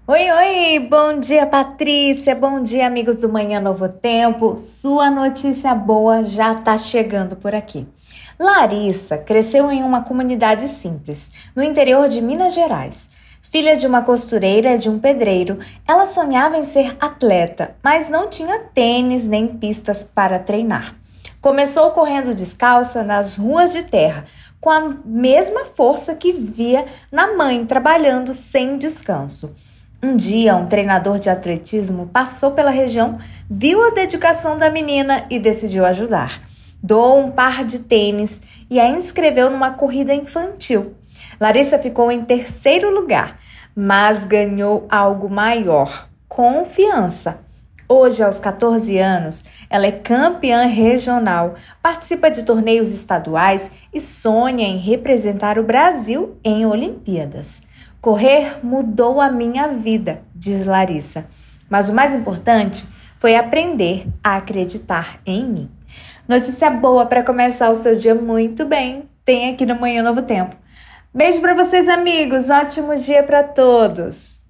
Oi, oi, bom dia Patrícia, bom dia amigos do Manhã Novo Tempo. Sua notícia boa já tá chegando por aqui. Larissa cresceu em uma comunidade simples, no interior de Minas Gerais. Filha de uma costureira e de um pedreiro, ela sonhava em ser atleta, mas não tinha tênis nem pistas para treinar. Começou correndo descalça nas ruas de terra, com a mesma força que via na mãe trabalhando sem descanso. Um dia, um treinador de atletismo passou pela região, viu a dedicação da menina e decidiu ajudar. Doou um par de tênis e a inscreveu numa corrida infantil. Larissa ficou em terceiro lugar, mas ganhou algo maior: confiança. Hoje, aos 14 anos, ela é campeã regional, participa de torneios estaduais e sonha em representar o Brasil em Olimpíadas. Correr mudou a minha vida, diz Larissa, mas o mais importante foi aprender a acreditar em mim. Notícia boa para começar o seu dia muito bem, tem aqui no Manhã Novo Tempo. Beijo para vocês, amigos, ótimo dia para todos!